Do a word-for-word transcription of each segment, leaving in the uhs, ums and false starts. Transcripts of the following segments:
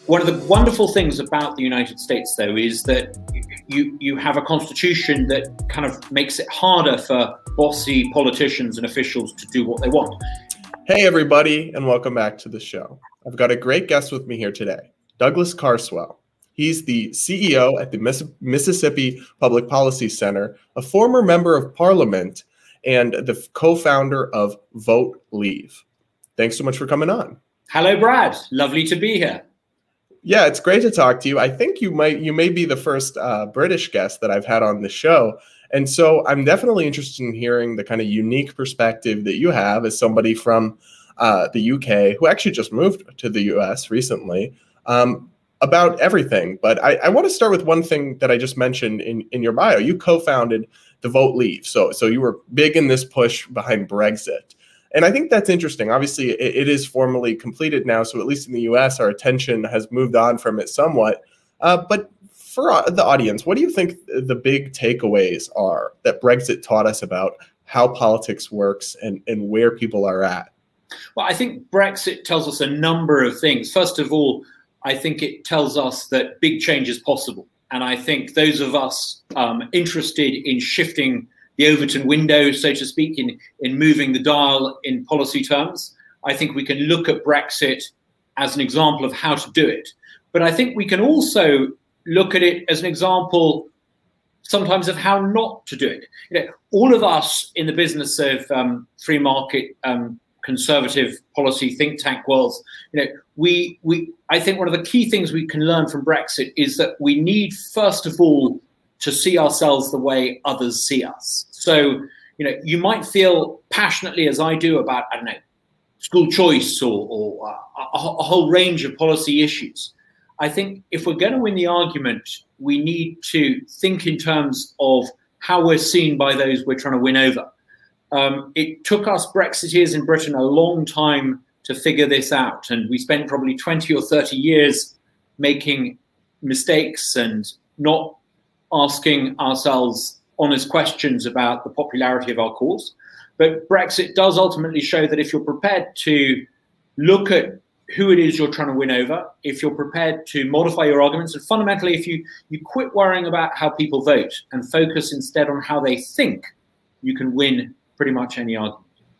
One of the wonderful things about the United States, though, is that you you have a constitution that kind of makes it harder for bossy politicians and officials to do what they want. Hey, everybody, and welcome back to the show. I've got a great guest with me here today, Douglas Carswell. He's the C E O at the Miss- Mississippi Public Policy Center, a former member of parliament, and the co-founder of Vote Leave. Thanks so much for coming on. Hello, Brad. Lovely to be here. Yeah, it's great to talk to you. I think you might you may be the first uh, British guest that I've had on the show. And so I'm definitely interested in hearing the kind of unique perspective that you have as somebody from uh, the U K who actually just moved to the U S recently um, about everything. But I, I want to start with one thing that I just mentioned in, in your bio. You co-founded the Vote Leave. So, so you were big in this push behind Brexit. And I think that's interesting. Obviously, it, it is formally completed now. So at least in the U S, our attention has moved on from it somewhat. Uh, but for the audience, what do you think the big takeaways are that Brexit taught us about how politics works and, and where people are at? Well, I think Brexit tells us a number of things. First of all, I think it tells us that big change is possible. And I think those of us um, interested in shifting the Overton window, so to speak, in, in moving the dial in policy terms, I think we can look at Brexit as an example of how to do it. But I think we can also look at it as an example sometimes of how not to do it. You know, all of us in the business of um, free market um, conservative policy think tank worlds, you know, we we I think one of the key things we can learn from Brexit is that we need, first of all, to see ourselves the way others see us. So, you know, you might feel passionately, as I do, about, I don't know, school choice or, or uh, a, a whole range of policy issues. I think if we're going to win the argument, we need to think in terms of how we're seen by those we're trying to win over. Um, it took us Brexiteers in Britain a long time to figure this out. And we spent probably twenty or thirty years making mistakes and not asking ourselves honest questions about the popularity of our cause. But Brexit does ultimately show that if you're prepared to look at who it is you're trying to win over, if you're prepared to modify your arguments, and fundamentally, if you, you quit worrying about how people vote and focus instead on how they think, you can win pretty much any argument.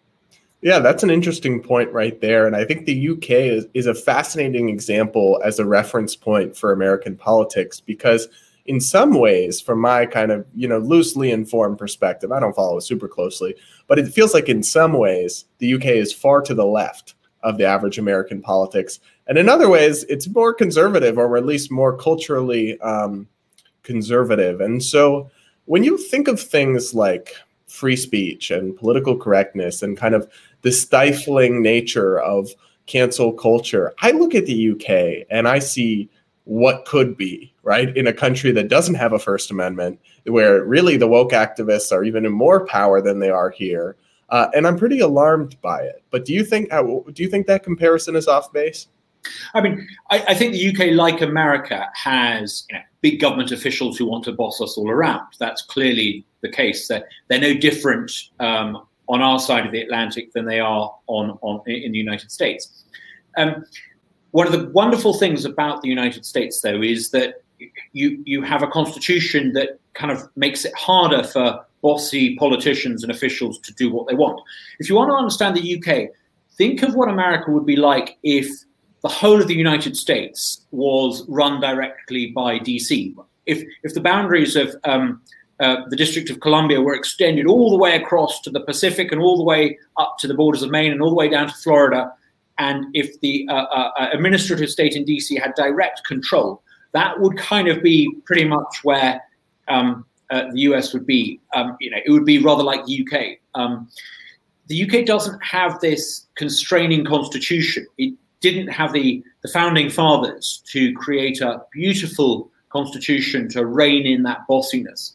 Yeah, that's an interesting point right there. And I think the U K is, is a fascinating example as a reference point for American politics, because in some ways, from my kind of, you know, loosely informed perspective, I don't follow it super closely, but it feels like in some ways, the U K is far to the left of the average American politics. And in other ways, it's more conservative, or at least more culturally um, conservative. And so when you think of things like free speech and political correctness and kind of the stifling nature of cancel culture, I look at the U K and I see what could be, right, in a country that doesn't have a First Amendment, where really the woke activists are even in more power than they are here. Uh, and I'm pretty alarmed by it. But do you think uh, do you think that comparison is off base? I mean, I, I think the U K, like America, has, you know, big government officials who want to boss us all around. That's clearly the case. That they're, they're no different um, on our side of the Atlantic than they are on, on in the United States. Um, One of the wonderful things about the United States, though, is that you you have a constitution that kind of makes it harder for bossy politicians and officials to do what they want. If you want to understand the U K, think of what America would be like if the whole of the United States was run directly by D C. If if the boundaries of um, uh, the District of Columbia were extended all the way across to the Pacific and all the way up to the borders of Maine and all the way down to Florida, and if the uh, uh, administrative state in D C had direct control, that would kind of be pretty much where um, uh, the U S would be. Um, you know, it would be rather like the U K. Um, the U K doesn't have this constraining constitution. It didn't have the, the founding fathers to create a beautiful constitution to rein in that bossiness.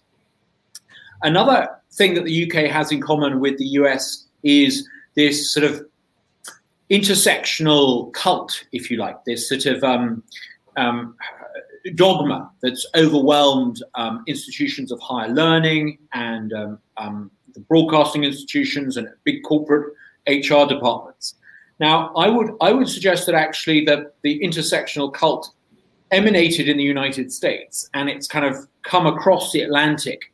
Another thing that the U K has in common with the U S is this sort of intersectional cult, if you like, this sort of um, um, dogma that's overwhelmed um, institutions of higher learning and um, um, the broadcasting institutions and big corporate H R departments. Now, I would I would suggest that actually that the intersectional cult emanated in the United States and it's kind of come across the Atlantic,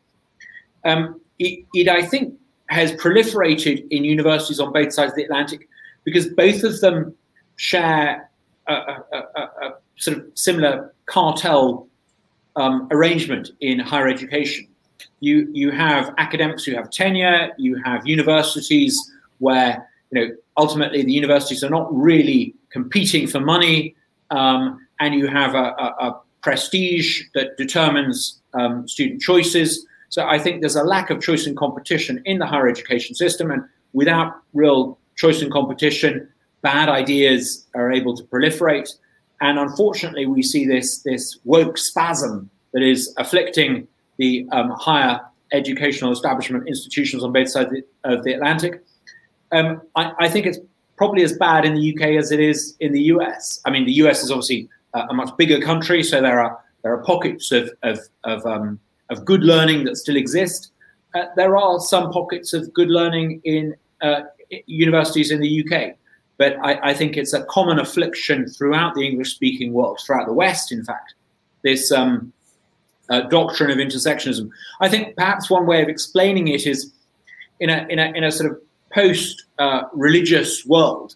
um, it, it, I think, has proliferated in universities on both sides of the Atlantic because both of them share a, a, a, a sort of similar cartel um, arrangement in higher education. You you have academics who have tenure, you have universities where, you know, ultimately the universities are not really competing for money, um, and you have a, a, a prestige that determines um, student choices. So I think there's a lack of choice and competition in the higher education system, and without real choice and competition, bad ideas are able to proliferate. And unfortunately, we see this, this woke spasm that is afflicting the um, higher educational establishment institutions on both sides of the, of the Atlantic. Um, I, I think it's probably as bad in the U K as it is in the U S. I mean, the U S is obviously a, a much bigger country, so there are there are pockets of of of, um, of good learning that still exist. Uh, there are some pockets of good learning in uh, universities in the U K, but I, I think it's a common affliction throughout the English-speaking world, throughout the West, in fact. This um, uh, doctrine of intersectionism. I think perhaps one way of explaining it is in a in a in a sort of post-religious uh, world,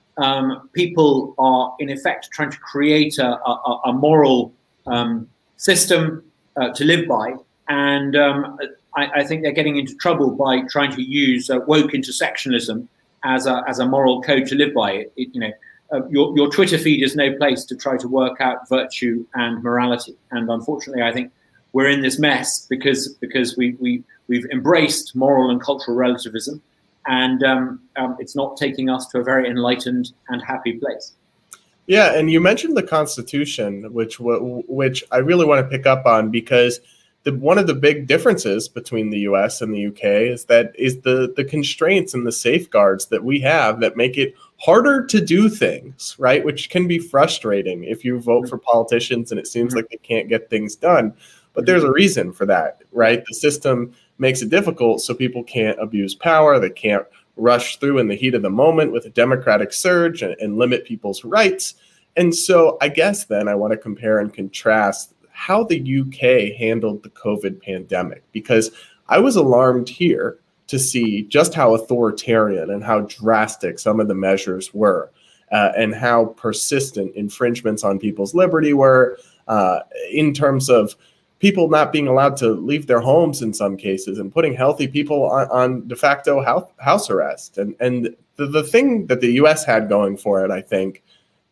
um, people are in effect trying to create a, a, a moral um, system uh, to live by, and um, I, I think they're getting into trouble by trying to use uh, woke intersectionalism as a as a moral code to live by. It, it, you know, uh, your your Twitter feed is no place to try to work out virtue and morality, and unfortunately, I think we're in this mess because because we we we've embraced moral and cultural relativism. And um, um, it's not taking us to a very enlightened and happy place. Yeah, and you mentioned the Constitution, which which I really want to pick up on because the, one of the big differences between the U S and the U K is that is the the constraints and the safeguards that we have that make it harder to do things, right? Which can be frustrating if you vote for politicians and it seems mm-hmm. like they can't get things done. But there's a reason for that, right? The system makes it difficult so people can't abuse power. They can't rush through in the heat of the moment with a democratic surge and, and limit people's rights. And so I guess then I want to compare and contrast how the U K handled the COVID pandemic, because I was alarmed here to see just how authoritarian and how drastic some of the measures were uh, and how persistent infringements on people's liberty were uh, in terms of people not being allowed to leave their homes in some cases and putting healthy people on, on de facto house, house arrest. And, and the, the thing that the U S had going for it, I think,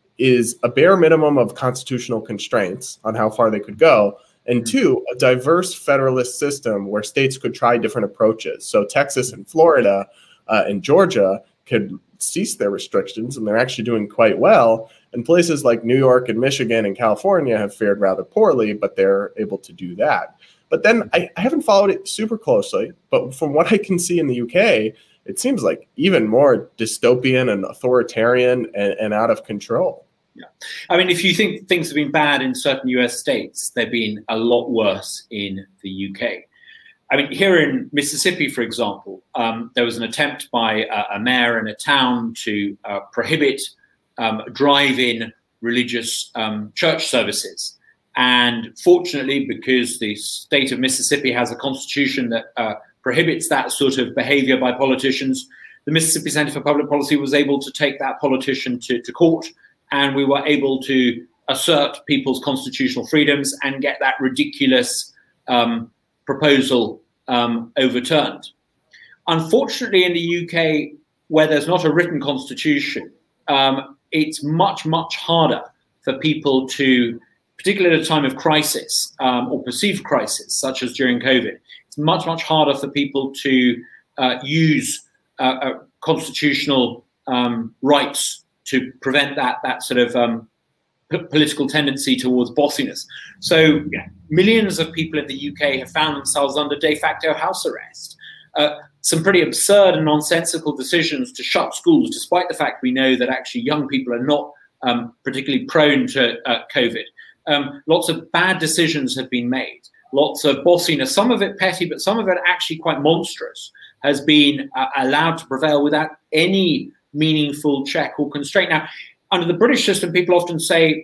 is a bare minimum of constitutional constraints on how far they could go. And two, a diverse federalist system where states could try different approaches. So Texas and Florida uh, and Georgia could cease their restrictions, and they're actually doing quite well. And places like New York and Michigan and California have fared rather poorly, but they're able to do that. But then I, I haven't followed it super closely, but from what I can see in the U K, it seems like even more dystopian and authoritarian and, and out of control. Yeah. I mean, if you think things have been bad in certain U S states, they've been a lot worse in the U K. I mean, here in Mississippi, for example, um, there was an attempt by a, a mayor in a town to uh, prohibit um, drive-in religious um, church services. And fortunately, because the state of Mississippi has a constitution that uh, prohibits that sort of behavior by politicians, the Mississippi Center for Public Policy was able to take that politician to, to court, and we were able to assert people's constitutional freedoms and get that ridiculous um, proposal um, overturned. Unfortunately, in the U K, where there's not a written constitution, um, it's much, much harder for people to, particularly at a time of crisis um, or perceived crisis, such as during COVID, it's much, much harder for people to uh, use uh, uh, constitutional um, rights to prevent that, that sort of um, p- political tendency towards bossiness. So yeah, millions of people in the U K have found themselves under de facto house arrest. Uh, some pretty absurd and nonsensical decisions to shut schools, despite the fact we know that actually young people are not um, particularly prone to uh, COVID. Um, lots of bad decisions have been made. Lots of bossiness, some of it petty, but some of it actually quite monstrous, has been uh, allowed to prevail without any meaningful check or constraint. Now, under the British system, people often say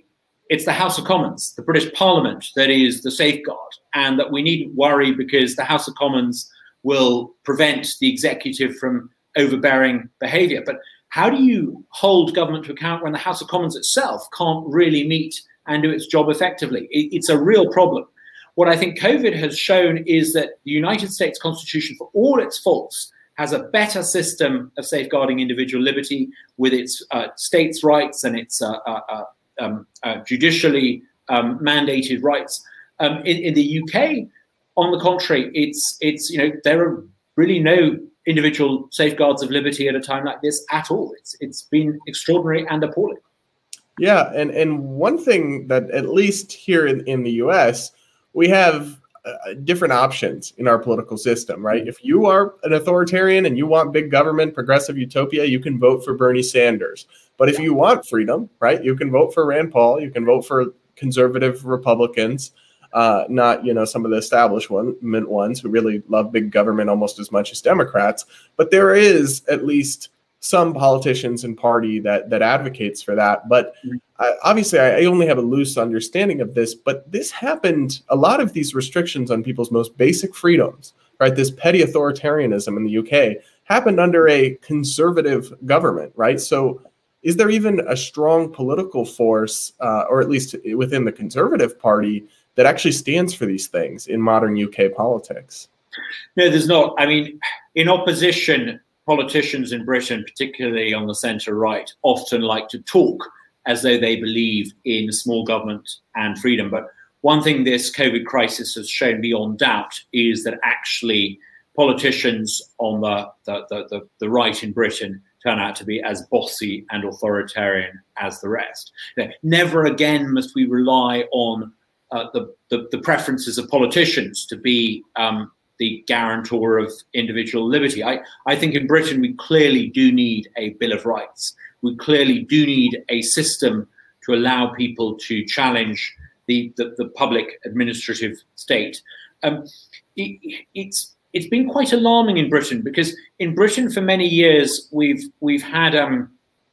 it's the House of Commons, the British Parliament, that is the safeguard, and that we needn't worry because the House of Commons will prevent the executive from overbearing behaviour. But how do you hold government to account when the House of Commons itself can't really meet and do its job effectively? It, it's a real problem. What I think COVID has shown is that the United States Constitution, for all its faults, has a better system of safeguarding individual liberty with its uh, states' rights and its uh, uh, uh, um, uh, judicially um, mandated rights. Um, in, in the U K, on the contrary, it's it's you know there are really no individual safeguards of liberty at a time like this at all. It's it's been extraordinary and appalling. Yeah, and and one thing that at least here in, in the U S we have uh, different options in our political system, right? If you are an authoritarian and you want big government, progressive utopia, you can vote for Bernie Sanders. But if you want freedom, right, you can vote for Rand Paul, you can vote for conservative Republicans, uh, not, you know, some of the establishment ones who really love big government almost as much as Democrats. But there is at least some politicians and party that that advocates for that. But I, obviously, I, I only have a loose understanding of this. But this happened, a lot of these restrictions on people's most basic freedoms, right? This petty authoritarianism in the U K happened under a conservative government, right? So is there even a strong political force, uh, or at least within the Conservative Party, that actually stands for these things in modern U K politics? No, there's not. I mean, in opposition, politicians in Britain, particularly on the centre right, often like to talk as though they believe in small government and freedom. But one thing this COVID crisis has shown beyond doubt is that actually politicians on the, the, the, the, the right in Britain turn out to be as bossy and authoritarian as the rest. Never again must we rely on uh, the, the, the preferences of politicians to be um, the guarantor of individual liberty. I, I think in Britain we clearly do need a Bill of Rights. We clearly do need a system to allow people to challenge the, the, the public administrative state. Um, it, it's it's been quite alarming in Britain because in Britain for many years we've we've had um,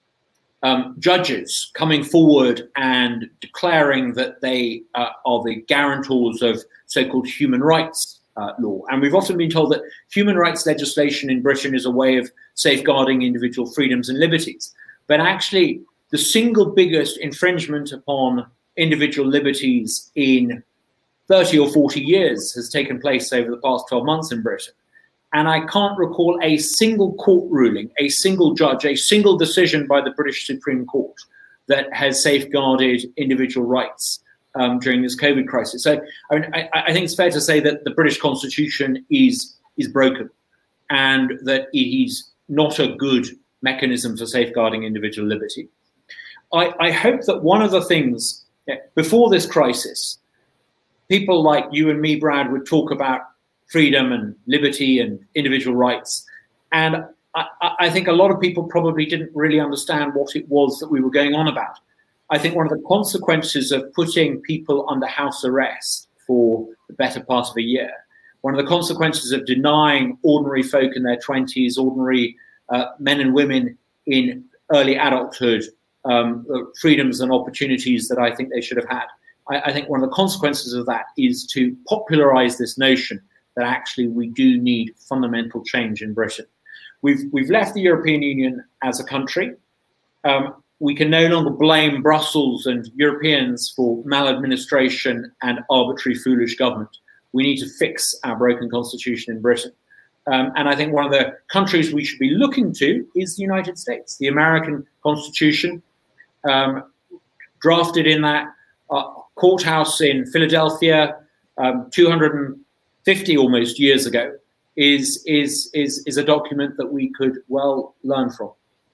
um, judges coming forward and declaring that they uh, are the guarantors of so-called human rights Uh, law. And we've often been told that human rights legislation in Britain is a way of safeguarding individual freedoms and liberties. But actually, the single biggest infringement upon individual liberties in thirty or forty years has taken place over the past twelve months in Britain. And I can't recall a single court ruling, a single judge, a single decision by the British Supreme Court that has safeguarded individual rights Um, during this COVID crisis. So I, mean, I, I think it's fair to say that the British Constitution is is broken and that it is not a good mechanism for safeguarding individual liberty. I, I hope that one of the things, yeah, before this crisis, people like you and me, Brad, would talk about freedom and liberty and individual rights. And I, I think a lot of people probably didn't really understand what it was that we were going on about. I think one of the consequences of putting people under house arrest for the better part of a year, one of the consequences of denying ordinary folk in their twenties, ordinary uh, men and women in early adulthood, um, freedoms and opportunities that I think they should have had. I, I think one of the consequences of that is to popularize this notion that actually we do need fundamental change in Britain. We've, we've left the European Union as a country. Um, We can no longer blame Brussels and Europeans for maladministration and arbitrary, foolish government. We need to fix our broken constitution in Britain. Um, and I think one of the countries we should be looking to is the United States. The American Constitution, um, drafted in that uh, courthouse in Philadelphia um, two hundred fifty almost years ago, is, is, is, is a document that we could well learn from.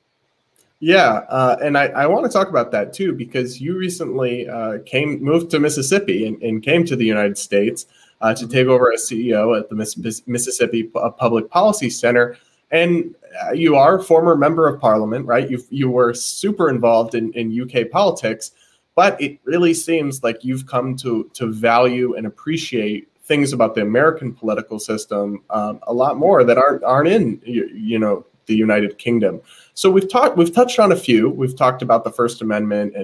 Yeah, uh, and I, I want to talk about that too, because you recently uh, came, moved to Mississippi and, and came to the United States uh, to take over as C E O at the Miss- Mississippi Public Policy Center. And uh, you are a former member of parliament, right? You you were super involved in, in U K politics, but it really seems like you've come to, to value and appreciate things about the American political system um, a lot more that aren't aren't in, you, you know, the United Kingdom. So we've talked, we've touched on a few. We've talked about the First Amendment and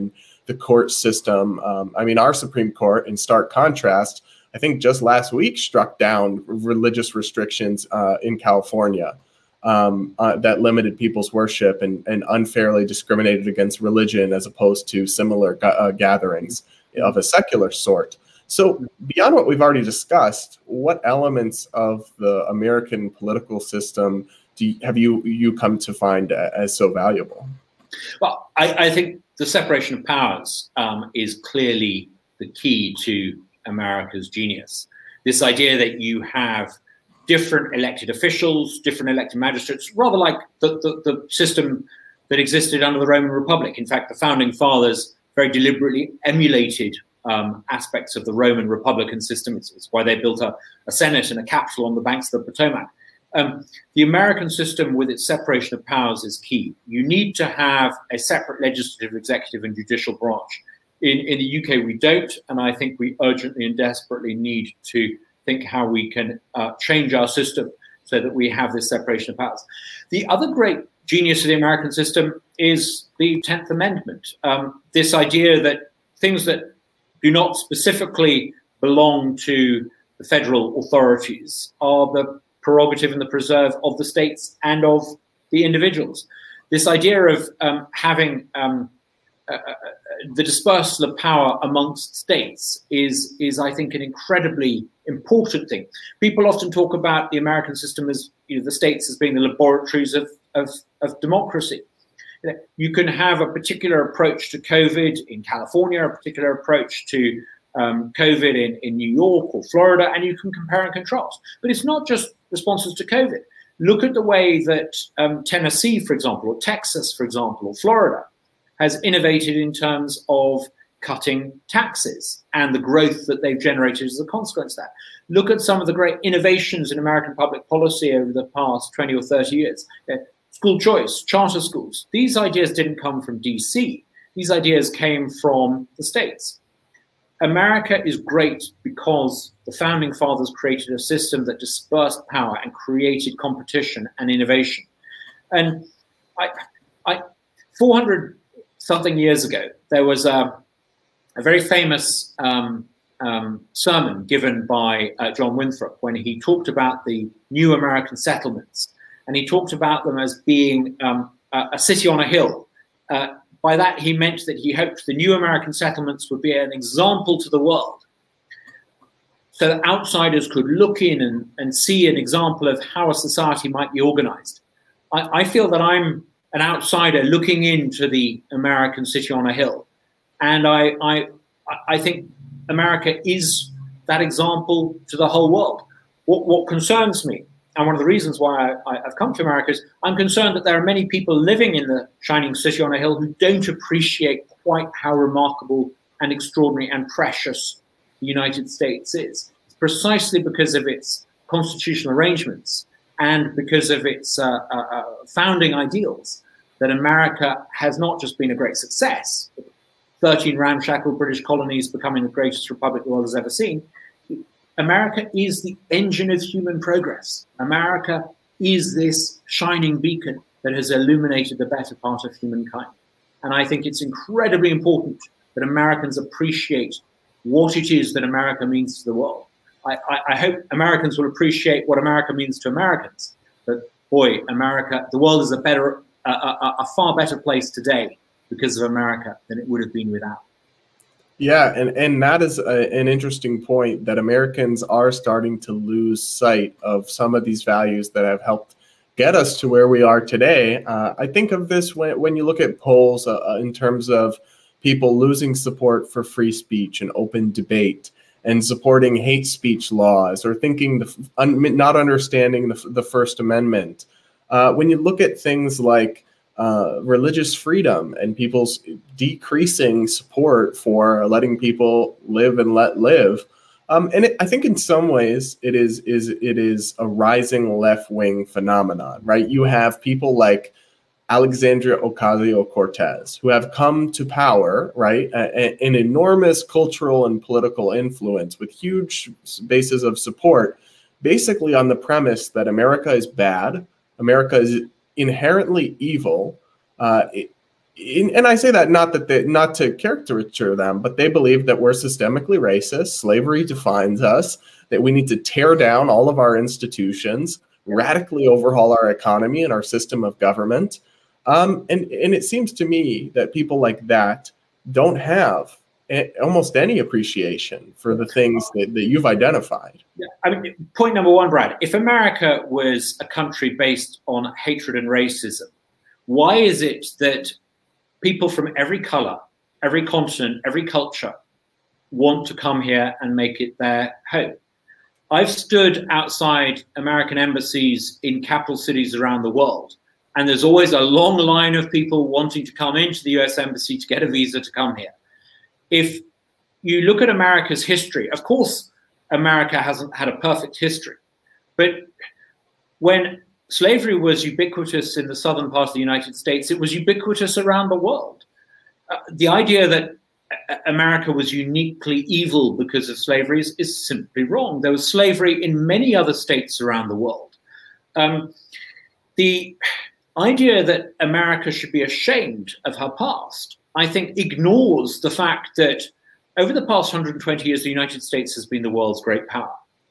the court system. Um, I mean, our Supreme Court, in stark contrast, I think just last week struck down religious restrictions uh, in California um, uh, that limited people's worship and, and unfairly discriminated against religion as opposed to similar g- uh, gatherings of a secular sort. So beyond what we've already discussed, what elements of the American political system do you, have you you come to find as so valuable? Well, I, I think the separation of powers um, is clearly the key to America's genius. This idea that you have different elected officials, different elected magistrates, rather like the, the, the system that existed under the Roman Republic. In fact, the founding fathers very deliberately emulated um, aspects of the Roman Republican system. It's, it's why they built a, a Senate and a Capitol on the banks of the Potomac. Um, the American system with its separation of powers is key. You need to have a separate legislative, executive, and judicial branch. In, in the U K, we don't, and I think we urgently and desperately need to think how we can uh, change our system so that we have this separation of powers. The other great genius of the American system is the tenth Amendment. Um, this idea that things that do not specifically belong to the federal authorities are the prerogative and the preserve of the states and of the individuals. This idea of um, having um, uh, the dispersal of power amongst states is, is, I think, an incredibly important thing. People often talk about the American system as, you know, the states as being the laboratories of, of, of democracy. You know, you can have a particular approach to COVID in California, a particular approach to um, COVID in, in New York or Florida, and you can compare and contrast. But it's not just responses to COVID. Look at the way that um, Tennessee, for example, or Texas, for example, or Florida has innovated in terms of cutting taxes and the growth that they've generated as a consequence of that. Look at some of the great innovations in American public policy over the past twenty or thirty years. Uh, school choice, charter schools. These ideas didn't come from D C. These ideas came from the states. America is great because the founding fathers created a system that dispersed power and created competition and innovation. And I, I, four hundred something years ago, there was a, a very famous um, um, sermon given by uh, John Winthrop when he talked about the new American settlements. And he talked about them as being um, a, a city on a hill. Uh, by that, he meant that he hoped the new American settlements would be an example to the world, so that outsiders could look in and, and see an example of how a society might be organized. I, I feel that I'm an outsider looking into the American city on a hill. And I, I, I think America is that example to the whole world. What, what concerns me, and one of the reasons why I, I've come to America, is I'm concerned that there are many people living in the shining city on a hill who don't appreciate quite how remarkable and extraordinary and precious the United States is. It's precisely because of its constitutional arrangements and because of its uh, uh, uh, founding ideals that America has not just been a great success, thirteen ramshackle British colonies becoming the greatest republic the world has ever seen. America is the engine of human progress. America is this shining beacon that has illuminated the better part of humankind. And I think it's incredibly important that Americans appreciate what it is that America means to the world. I, I, I hope Americans will appreciate what America means to Americans. But boy, America, the world is a better, a, a, a far better place today because of America than it would have been without. Yeah, and, and that is a, an interesting point, that Americans are starting to lose sight of some of these values that have helped get us to where we are today. Uh, I think of this when, when you look at polls uh, in terms of people losing support for free speech and open debate and supporting hate speech laws, or thinking, the, un, not understanding the, the First Amendment. Uh, when you look at things like Uh, religious freedom and people's decreasing support for letting people live and let live, um, and it, I think in some ways it is is it is a rising left wing phenomenon, right? You have people like Alexandria Ocasio-Cortez who have come to power, right? A, an enormous cultural and political influence with huge bases of support, basically on the premise that America is bad, America is inherently evil, uh, in, and I say that not that they, not to caricature them, but they believe that we're systemically racist. Slavery defines us, that we need to tear down all of our institutions, radically overhaul our economy and our system of government. Um, and, and it seems to me that people like that don't have a, almost any appreciation for the things that, that you've identified. Yeah. I mean, point number one, Brad, if America was a country based on hatred and racism, why is it that people from every color, every continent, every culture want to come here and make it their home? I've stood outside American embassies in capital cities around the world, and there's always a long line of people wanting to come into the U S embassy to get a visa to come here. If you look at America's history, of course, America hasn't had a perfect history, but when slavery was ubiquitous in the southern part of the United States, it was ubiquitous around the world. Uh, the idea that America was uniquely evil because of slavery is, is simply wrong. There was slavery in many other states around the world. Um, the idea that America should be ashamed of her past, I think, ignores the fact that over the past one hundred twenty years, the United States has been the world's great power.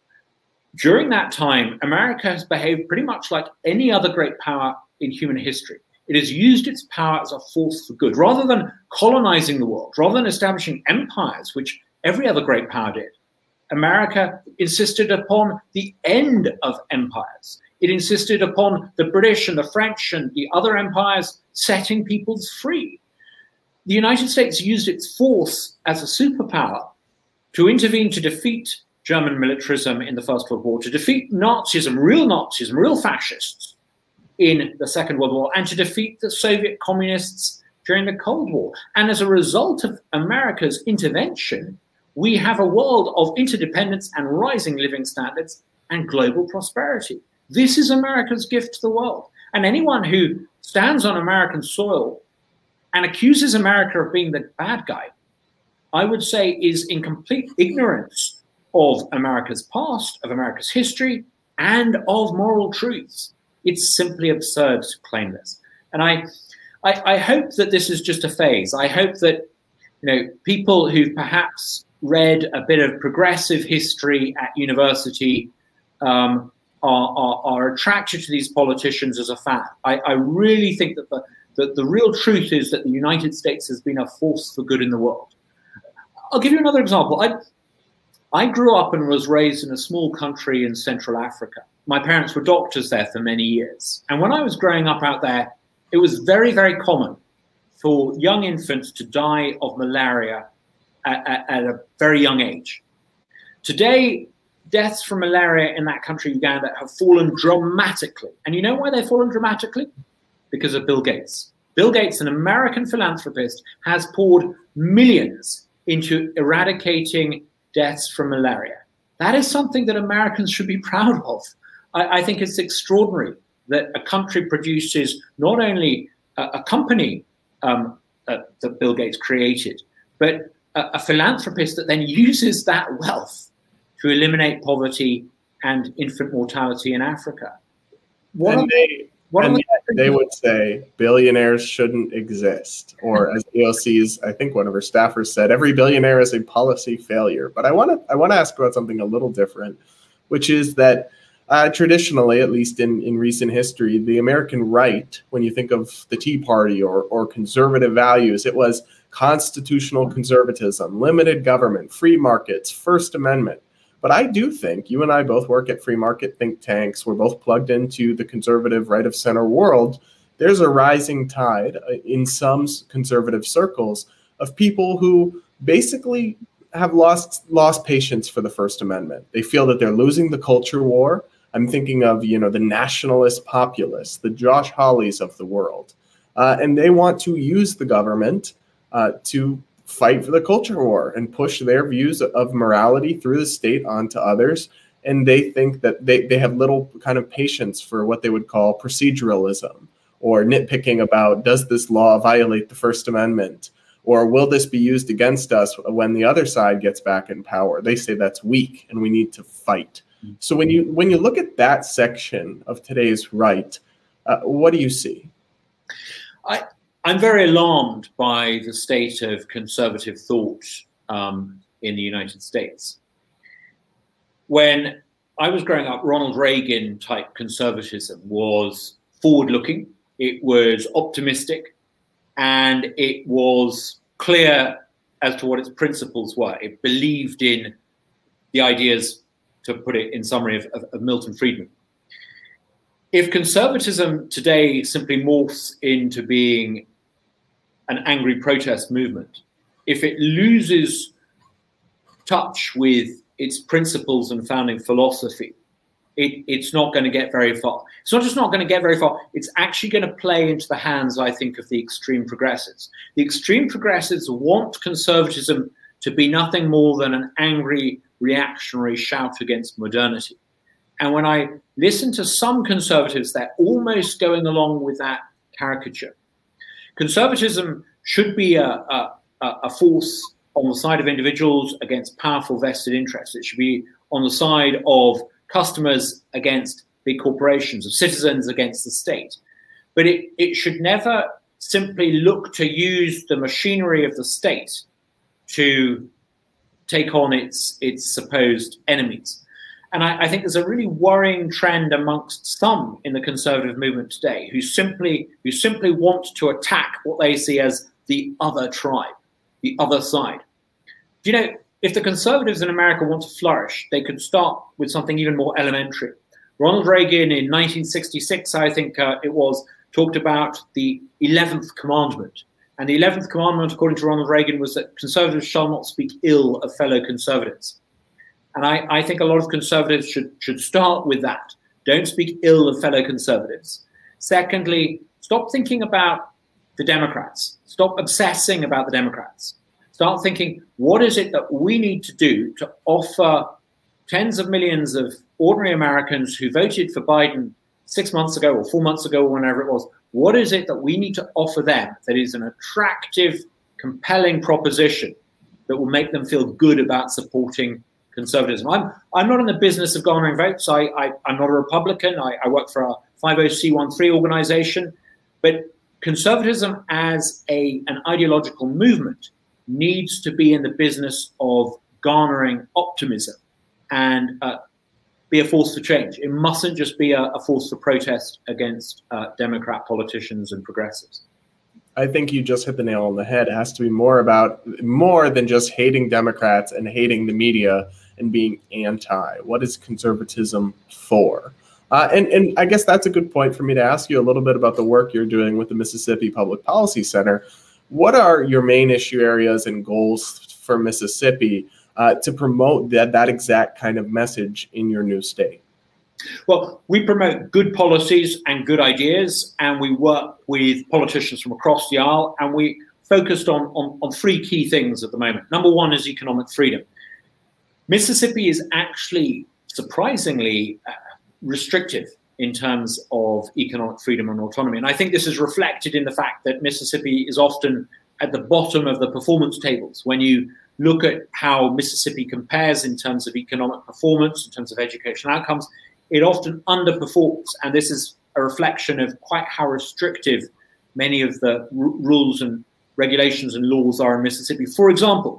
During that time, America has behaved pretty much like any other great power in human history. It has used its power as a force for good. Rather than colonizing the world, rather than establishing empires, which every other great power did, America insisted upon the end of empires. It insisted upon the British and the French and the other empires setting peoples free. The United States used its force as a superpower to intervene to defeat German militarism in the First World War, to defeat Nazism, real Nazism, real fascists in the Second World War, and to defeat the Soviet communists during the Cold War. And as a result of America's intervention, we have a world of interdependence and rising living standards and global prosperity. This is America's gift to the world. And anyone who stands on American soil and accuses America of being the bad guy, I would say is in complete ignorance of America's past, of America's history, and of moral truths. It's simply absurd to claim this. And I, I, I hope that this is just a phase. I hope that, you know, people who perhaps read a bit of progressive history at university um, are, are, are attracted to these politicians as a fad. I, I really think that the, that the real truth is that the United States has been a force for good in the world. I'll give you another example. I, I grew up and was raised in a small country in Central Africa. My parents were doctors there for many years. And when I was growing up out there, it was very, very common for young infants to die of malaria at, at, at a very young age. Today, deaths from malaria in that country, Uganda, have fallen dramatically. And you know why they've fallen dramatically? Because of Bill Gates. Bill Gates, an American philanthropist, has poured millions into eradicating deaths from malaria. That is something that Americans should be proud of. I, I think it's extraordinary that a country produces not only a, a company um, uh, that Bill Gates created, but a, a philanthropist that then uses that wealth to eliminate poverty and infant mortality in Africa. What and they, what and they would say billionaires shouldn't exist. Or as A O C's, I think one of her staffers said, every billionaire is a policy failure. But I want to I want to ask about something a little different, which is that uh, traditionally, at least in, in recent history, the American right, when you think of the Tea Party or, or conservative values, it was constitutional conservatism, limited government, free markets, First Amendment. But I do think you and I both work at free market think tanks. We're both plugged into the conservative right of center world. There's a rising tide in some conservative circles of people who basically have lost lost patience for the First Amendment. They feel that they're losing the culture war. I'm thinking of, you know, the nationalist populists, the Josh Hawleys of the world. Uh, and they want to use the government uh, to fight for the culture war and push their views of morality through the state onto others. And they think that they, they have little kind of patience for what they would call proceduralism or nitpicking about, does this law violate the First Amendment? Or will this be used against us when the other side gets back in power? They say that's weak and we need to fight. So when you when you look at that section of today's right, uh, what do you see? I I'm very alarmed by the state of conservative thought um, in the United States. When I was growing up, Ronald Reagan type conservatism was forward-looking, it was optimistic, and it was clear as to what its principles were. It believed in the ideas, to put it in summary, of, of, of Milton Friedman. If conservatism today simply morphs into being an angry protest movement, if it loses touch with its principles and founding philosophy, it, it's not going to get very far. It's not just not going to get very far, it's actually going to play into the hands, I think, of the extreme progressives. The extreme progressives want conservatism to be nothing more than an angry, reactionary shout against modernity. And when I listen to some conservatives, they're almost going along with that caricature. Conservatism should be a, a, a force on the side of individuals against powerful vested interests. It should be on the side of customers against big corporations, of citizens against the state. But it, it should never simply look to use the machinery of the state to take on its, its supposed enemies. And I, I think there's a really worrying trend amongst some in the conservative movement today who simply who simply want to attack what they see as the other tribe, the other side. Do you know, if the conservatives in America want to flourish, they could start with something even more elementary. Ronald Reagan in nineteen sixty-six, I think uh, it was, talked about the eleventh commandment. And the eleventh commandment, according to Ronald Reagan, was that conservatives shall not speak ill of fellow conservatives. And I, I think a lot of conservatives should, should start with that. Don't speak ill of fellow conservatives. Secondly, stop thinking about the Democrats. Stop obsessing about the Democrats. Start thinking, what is it that we need to do to offer tens of millions of ordinary Americans who voted for Biden six months ago or four months ago or whenever it was, what is it that we need to offer them that is an attractive, compelling proposition that will make them feel good about supporting conservatism? I'm I'm not in the business of garnering votes. I, I, I'm not a Republican. I, I work for a five oh C one three organization. But conservatism as a an ideological movement needs to be in the business of garnering optimism and uh, be a force for change. It mustn't just be a, a force for protest against uh, Democrat politicians and progressives. I think you just hit the nail on the head. It has to be more about more than just hating Democrats and hating the media and being anti. What is conservatism for? Uh, and, and I guess that's a good point for me to ask you a little bit about the work you're doing with the Mississippi Public Policy Center. What are your main issue areas and goals for Mississippi uh, to promote that, that exact kind of message in your new state? Well, we promote good policies and good ideas, and we work with politicians from across the aisle, and we focused on, on, on three key things at the moment. Number one is economic freedom. Mississippi is actually surprisingly uh, restrictive in terms of economic freedom and autonomy. And I think this is reflected in the fact that Mississippi is often at the bottom of the performance tables. When you look at how Mississippi compares in terms of economic performance, in terms of educational outcomes, it often underperforms. And this is a reflection of quite how restrictive many of the r- rules and regulations and laws are in Mississippi. For example,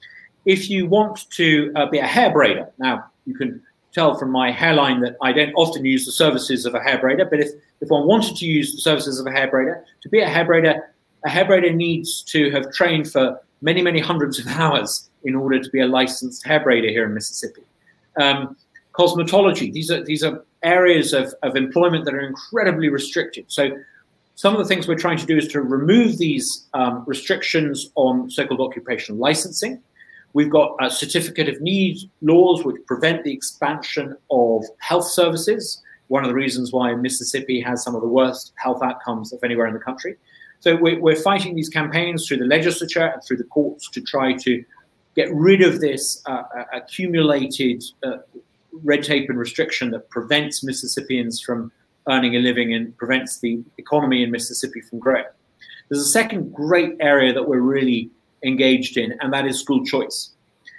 if you want to uh, be a hair braider, now you can tell from my hairline that I don't often use the services of a hair braider, but if, if one wanted to use the services of a hair braider, to be a hair braider, a hair braider needs to have trained for many, many hundreds of hours in order to be a licensed hair braider here in Mississippi. Um, cosmetology, these are these are areas of, of employment that are incredibly restricted. So some of the things we're trying to do is to remove these um, restrictions on so-called occupational licensing. We've got a certificate of need laws which prevent the expansion of health services, one of the reasons why Mississippi has some of the worst health outcomes of anywhere in the country. So we're, we're fighting these campaigns through the legislature and through the courts to try to get rid of this uh, accumulated uh, red tape and restriction that prevents Mississippians from earning a living and prevents the economy in Mississippi from growing. There's a second great area that we're really engaged in, and that is school choice.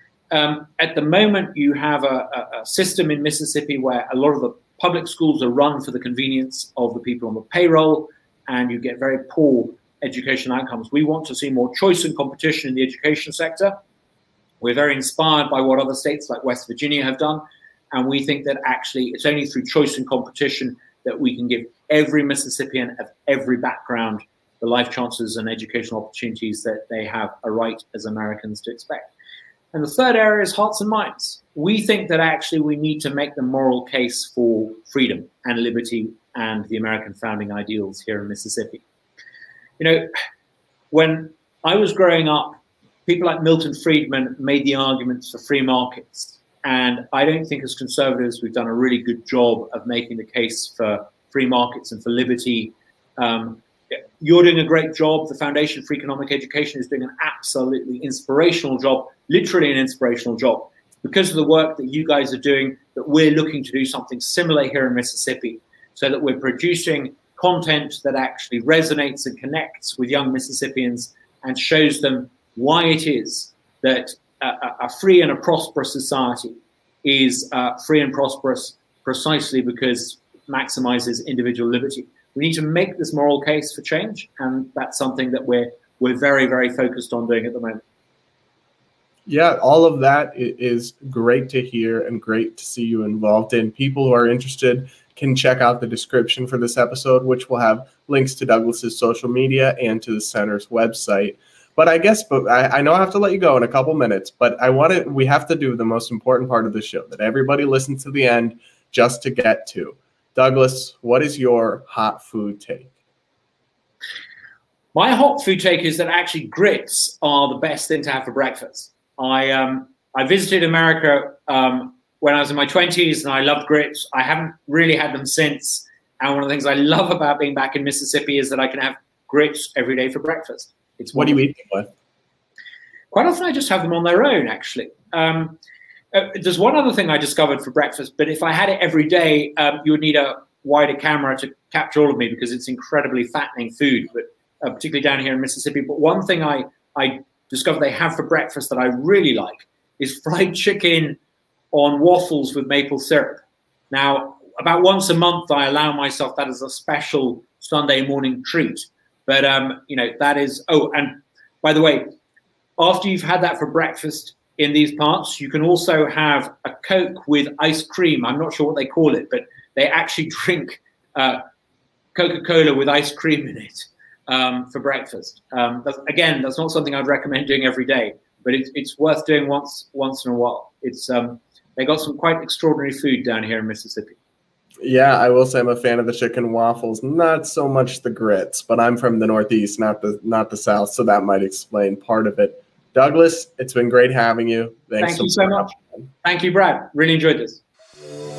Um, at the moment, you have a, a, a system in Mississippi where a lot of the public schools are run for the convenience of the people on the payroll, and you get very poor education outcomes. We want to see more choice and competition in the education sector. We're very inspired by what other states like West Virginia have done. And we think that actually it's only through choice and competition that we can give every Mississippian of every background the life chances and educational opportunities that they have a right as Americans to expect. And the third area is hearts and minds. We think that actually we need to make the moral case for freedom and liberty and the American founding ideals here in Mississippi. You know, when I was growing up, people like Milton Friedman made the arguments for free markets. And I don't think as conservatives we've done a really good job of making the case for free markets and for liberty. Um, you're doing a great job. The Foundation for Economic Education is doing an absolutely inspirational job, literally an inspirational job. Because of the work that you guys are doing, that we're looking to do something similar here in Mississippi, so that we're producing content that actually resonates and connects with young Mississippians and shows them why it is that a, a free and a prosperous society is uh, free and prosperous precisely because it maximizes individual liberty. We need to make this moral case for change, and that's something that we're we're very, very focused on doing at the moment. Yeah, all of that is great to hear and great to see you involved in. People who are interested can check out the description for this episode, which will have links to Douglas's social media and to the center's website. But I guess, but I, I know I have to let you go in a couple minutes, but I want to, we have to do the most important part of the show that everybody listens to the end just to get to. Douglas, what is your hot food take? My hot food take is that actually grits are the best thing to have for breakfast. I um I visited America um, when I was in my twenties, and I loved grits. I haven't really had them since. And one of the things I love about being back in Mississippi is that I can have grits every day for breakfast. It's what do you eat them with? Quite often I just have them on their own, actually. Um, uh, there's one other thing I discovered for breakfast, but if I had it every day, um, you would need a wider camera to capture all of me because it's incredibly fattening food, but uh, particularly down here in Mississippi. But one thing I, I discovered they have for breakfast that I really like is fried chicken on waffles with maple syrup. Now, about once a month, I allow myself that as a special Sunday morning treat. But, um, you know, that is, oh, and by the way, after you've had that for breakfast in these parts, you can also have a Coke with ice cream. I'm not sure what they call it, but they actually drink uh, Coca-Cola with ice cream in it um, for breakfast. Um, that's, again, that's not something I'd recommend doing every day, but it's, it's worth doing once once in a while. It's um, they got some quite extraordinary food down here in Mississippi. Yeah, I will say I'm a fan of the chicken waffles, not so much the grits, but I'm from the Northeast, not the not the South, so that might explain part of it. Douglas, it's been great having you. Thanks Thank you so much. much. Thank you, Brad. Really enjoyed this.